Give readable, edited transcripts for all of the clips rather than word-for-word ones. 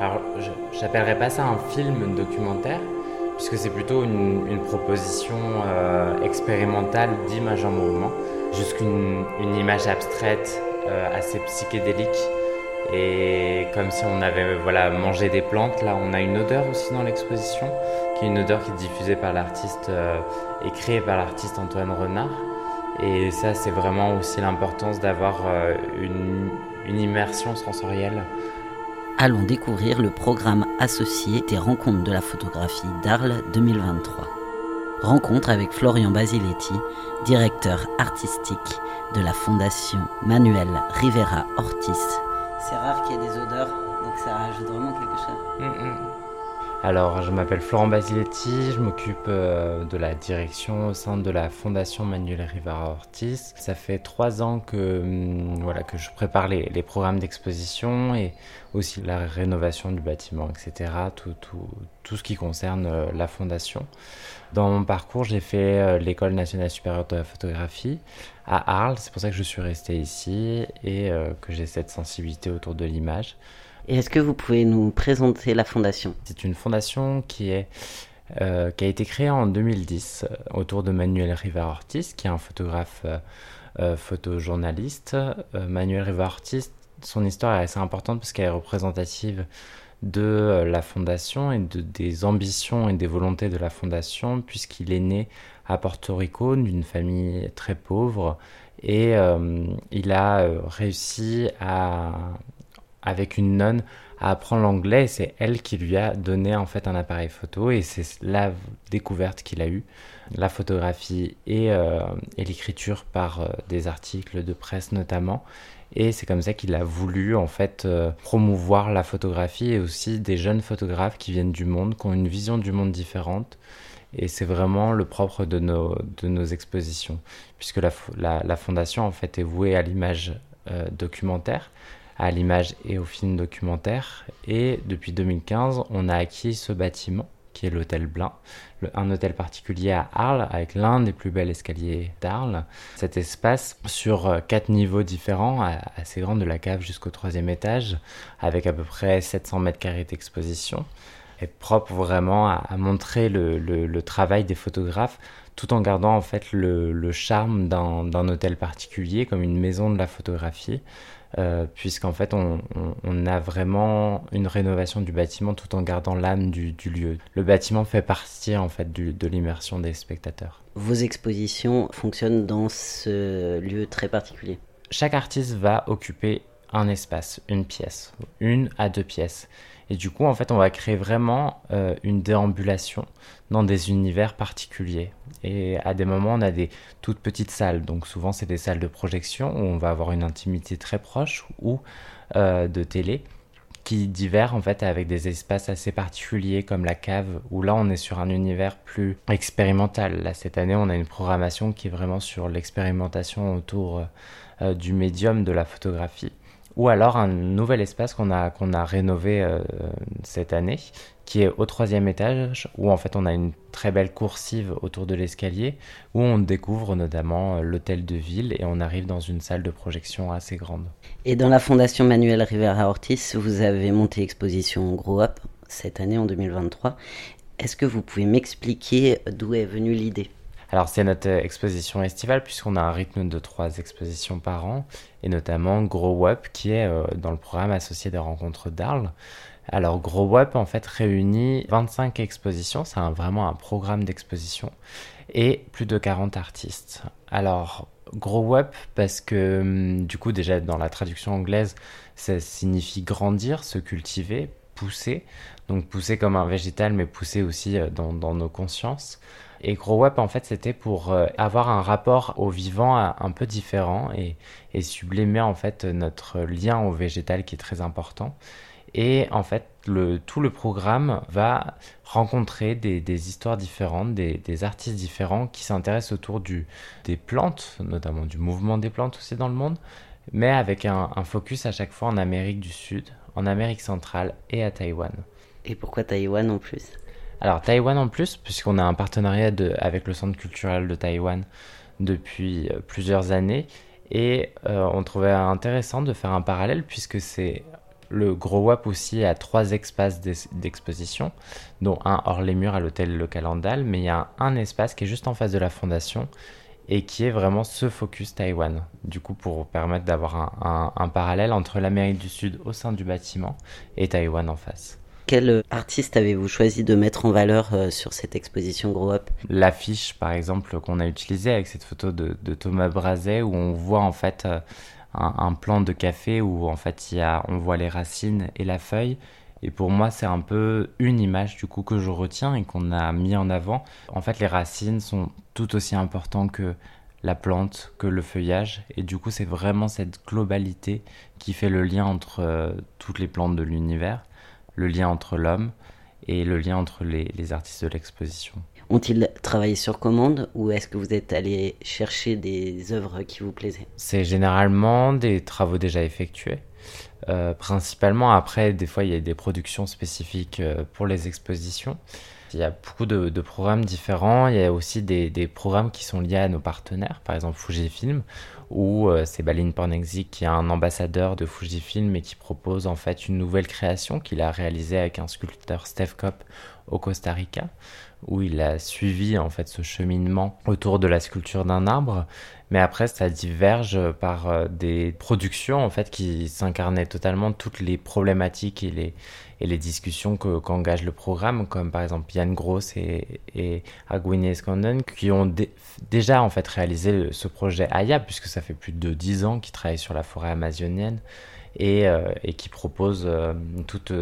Alors, j'appellerais pas ça un film documentaire, puisque c'est plutôt une proposition expérimentale d'image en mouvement, jusqu'une une image abstraite assez psychédélique, et comme si on avait mangé des plantes. Là, on a une odeur aussi dans l'exposition, qui est une odeur qui est diffusée par l'artiste et créée par l'artiste Antoine Renard. Et ça, c'est vraiment aussi l'importance d'avoir une immersion sensorielle. Allons découvrir le programme associé des Rencontres de la photographie d'Arles 2023. Rencontre avec Florian Basiletti, directeur artistique de la Fondation Manuel Rivera Ortiz. C'est rare qu'il y ait des odeurs, donc ça rajoute vraiment quelque chose. Alors, je m'appelle Florent Basiletti, je m'occupe de la direction au sein de la Fondation Manuel Rivera Ortiz. Ça fait 3 ans que je prépare les programmes d'exposition et aussi la rénovation du bâtiment, etc. Tout ce qui concerne la Fondation. Dans mon parcours, j'ai fait l'École nationale supérieure de la photographie à Arles. C'est pour ça que je suis resté ici et que j'ai cette sensibilité autour de l'image. Et est-ce que vous pouvez nous présenter la fondation ? C'est une fondation qui a été créée en 2010 autour de Manuel Rivera Ortiz, qui est un photographe photojournaliste. Manuel Rivera Ortiz, son histoire est assez importante parce qu'elle est représentative de la fondation et des ambitions et des volontés de la fondation, puisqu'il est né à Porto Rico d'une famille très pauvre et il a réussi avec une nonne à apprendre l'anglais, et c'est elle qui lui a donné en fait un appareil photo, et c'est la découverte qu'il a eue, la photographie et l'écriture par des articles de presse notamment. Et c'est comme ça qu'il a voulu en fait promouvoir la photographie et aussi des jeunes photographes qui viennent du monde, qui ont une vision du monde différente. Et c'est vraiment le propre de nos expositions, puisque la fondation en fait est vouée à l'image documentaire, à l'image et au film documentaire. Et depuis 2015, on a acquis ce bâtiment, qui est l'Hôtel Blin, un hôtel particulier à Arles, avec l'un des plus bels escaliers d'Arles. Cet espace, sur 4 niveaux différents, assez grand, de la cave jusqu'au 3e étage, avec à peu près 700 mètres carrés d'exposition, est propre vraiment à montrer le travail des photographes, tout en gardant en fait le charme d'un hôtel particulier, comme une maison de la photographie. Puisqu'en fait on a vraiment une rénovation du bâtiment tout en gardant l'âme du lieu. Le bâtiment fait partie en fait de l'immersion des spectateurs. Vos expositions fonctionnent dans ce lieu très particulier. Chaque artiste va occuper un espace, une pièce, 1 à 2 pièces. Et du coup, en fait, on va créer vraiment une déambulation dans des univers particuliers. Et à des moments, on a des toutes petites salles. Donc souvent, c'est des salles de projection où on va avoir une intimité très proche, ou de télé, qui diffèrent en fait avec des espaces assez particuliers comme la cave, où là, on est sur un univers plus expérimental. Là, cette année, on a une programmation qui est vraiment sur l'expérimentation autour du médium de la photographie. Ou alors un nouvel espace qu'on a rénové cette année, qui est au 3e étage, où en fait on a une très belle coursive autour de l'escalier, où on découvre notamment l'hôtel de ville, et on arrive dans une salle de projection assez grande. Et dans la Fondation Manuel Rivera Ortiz, vous avez monté l'exposition Grow Up cette année en 2023. Est-ce que vous pouvez m'expliquer d'où est venue l'idée ? Alors c'est notre exposition estivale, puisqu'on a un rythme de 3 expositions par an, et notamment Grow Up, qui est dans le programme associé des Rencontres d'Arles. Alors Grow Up en fait réunit 25 expositions, c'est vraiment un programme d'exposition, et plus de 40 artistes. Alors Grow Up parce que du coup déjà dans la traduction anglaise, ça signifie grandir, se cultiver, pousser. Donc pousser comme un végétal, mais pousser aussi dans nos consciences. Et Grow Up, en fait, c'était pour avoir un rapport au vivant un peu différent, et sublimer en fait notre lien au végétal qui est très important. Et en fait, tout le programme va rencontrer des histoires différentes, des artistes différents qui s'intéressent autour des plantes, notamment du mouvement des plantes aussi dans le monde, mais avec un focus à chaque fois en Amérique du Sud, en Amérique centrale et à Taïwan. Et pourquoi Taïwan en plus ? Alors Taïwan en plus, puisqu'on a un partenariat avec le Centre culturel de Taïwan depuis plusieurs années, et on trouvait intéressant de faire un parallèle, puisque c'est Le Grow Up aussi a 3 espaces d'exposition, dont un hors les murs à l'hôtel Le Calendal, mais il y a un espace qui est juste en face de la fondation et qui est vraiment ce focus Taïwan. Du coup, pour permettre d'avoir un parallèle entre l'Amérique du Sud au sein du bâtiment et Taïwan en face. Quel artiste avez-vous choisi de mettre en valeur sur cette exposition Grow Up ? L'affiche, par exemple, qu'on a utilisée avec cette photo de Thomas Brazet, où on voit en fait un plant de café où en fait on voit les racines et la feuille. Et pour moi, c'est un peu une image du coup que je retiens et qu'on a mis en avant. En fait, les racines sont tout aussi importantes que la plante, que le feuillage. Et du coup, c'est vraiment cette globalité qui fait le lien entre toutes les plantes de l'univers, le lien entre l'homme et le lien entre les artistes de l'exposition. Ont-ils travaillé sur commande ou est-ce que vous êtes allé chercher des œuvres qui vous plaisaient ? C'est généralement des travaux déjà effectués. Principalement, après, des fois, il y a des productions spécifiques pour les expositions. Il y a beaucoup de programmes différents. Il y a aussi des programmes qui sont liés à nos partenaires, par exemple Fujifilm, où c'est Baline Pornexik qui est un ambassadeur de Fujifilm et qui propose en fait une nouvelle création qu'il a réalisée avec un sculpteur Steve Kopp au Costa Rica, où il a suivi en fait ce cheminement autour de la sculpture d'un arbre. Mais après, ça diverge par des productions en fait qui s'incarnaient totalement toutes les problématiques et les discussions qu'engage le programme, comme par exemple Jan Gross et Agwini Esconden, qui ont déjà en fait réalisé ce projet Aya, puisque ça fait plus de 10 ans qu'ils travaillent sur la forêt amazonienne et qui proposent tout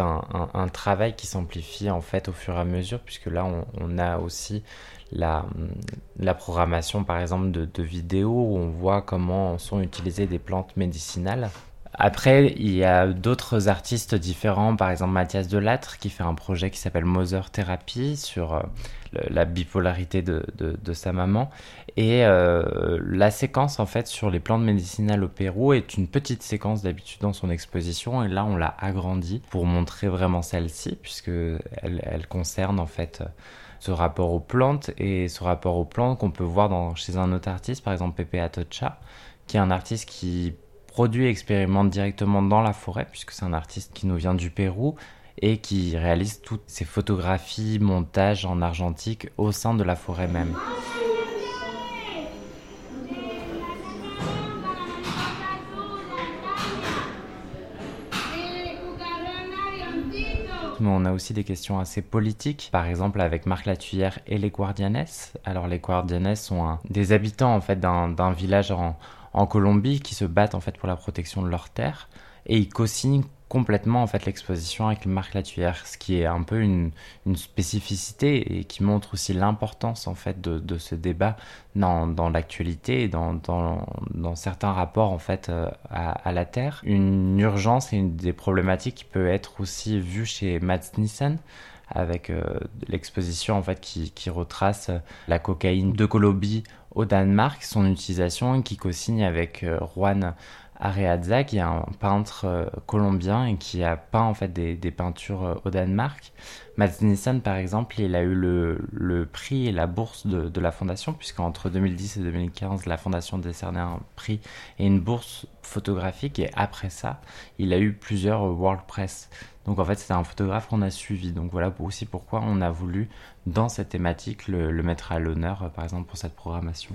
un travail qui s'amplifie en fait au fur et à mesure, puisque là on a aussi la programmation par exemple de vidéos où on voit comment sont utilisées des plantes médicinales. Après, il y a d'autres artistes différents, par exemple Mathias Delattre qui fait un projet qui s'appelle Mother Therapy sur la bipolarité de sa maman. Et la séquence en fait sur les plantes médicinales au Pérou est une petite séquence d'habitude dans son exposition, et là on l'a agrandie pour montrer vraiment celle-ci, puisque elle concerne en fait ce rapport aux plantes, et ce rapport aux plantes qu'on peut voir chez un autre artiste, par exemple Pepe Atocha, qui est un artiste qui produit et expérimente directement dans la forêt, puisque c'est un artiste qui nous vient du Pérou et qui réalise toutes ses photographies, montages en argentique au sein de la forêt même. Mais on a aussi des questions assez politiques, par exemple avec Marc Latuyère et les Guardianes. Alors les Guardianes sont des habitants en fait d'un village en Colombie qui se battent en fait pour la protection de leurs terres, et ils co-signent complètement en fait l'exposition avec Marc Latuyère, ce qui est un peu une spécificité et qui montre aussi l'importance en fait de ce débat dans l'actualité et dans certains rapports en fait à la terre. Une urgence et une des problématiques qui peut être aussi vue chez Mats Nissen, avec l'exposition en fait qui retrace la cocaïne de Colombie au Danemark, son utilisation, et qui co-signe avec Juan Areaza, qui est un peintre colombien et qui a peint en fait des peintures au Danemark. Mats Nissen, par exemple, il a eu le prix et la bourse de la fondation, puisqu'entre 2010 et 2015, la fondation décernait un prix et une bourse photographique, et après ça, il a eu plusieurs World Press. Donc en fait, c'était un photographe qu'on a suivi. Donc voilà aussi pourquoi on a voulu, dans cette thématique, le mettre à l'honneur, par exemple, pour cette programmation.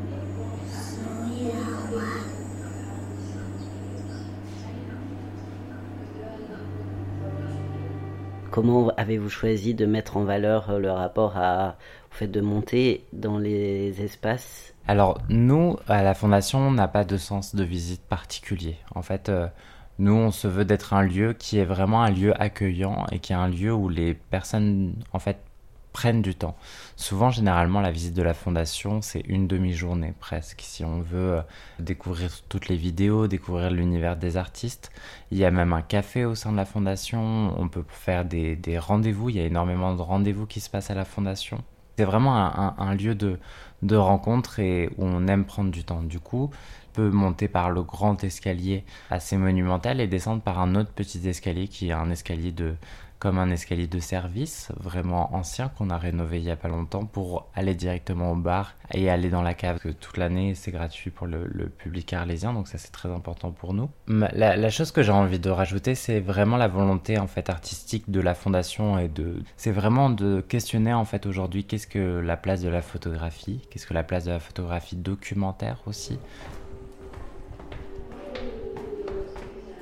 Comment avez-vous choisi de mettre en valeur le rapport au fait de monter dans les espaces ? Alors nous, à la Fondation, on n'a pas de sens de visite particulier. En fait, nous, on se veut d'être un lieu qui est vraiment un lieu accueillant et qui est un lieu où les personnes, en fait, prennent du temps. Souvent, généralement, la visite de la Fondation, c'est une demi-journée presque. Si on veut découvrir toutes les vidéos, découvrir l'univers des artistes, il y a même un café au sein de la Fondation. On peut faire des rendez-vous. Il y a énormément de rendez-vous qui se passent à la Fondation. C'est vraiment un lieu de rencontre et où on aime prendre du temps. Du coup, on peut monter par le grand escalier assez monumental et descendre par un autre petit escalier qui est un escalier de comme un escalier de service vraiment ancien qu'on a rénové il y a pas longtemps pour aller directement au bar et aller dans la cave. Parce que toute l'année, c'est gratuit pour le public arlésien, donc ça c'est très important pour nous. La chose que j'ai envie de rajouter, c'est vraiment la volonté en fait artistique de la fondation c'est vraiment de questionner en fait aujourd'hui qu'est-ce que la place de la photographie, qu'est-ce que la place de la photographie documentaire aussi.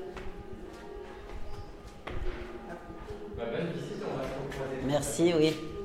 Merci, oui.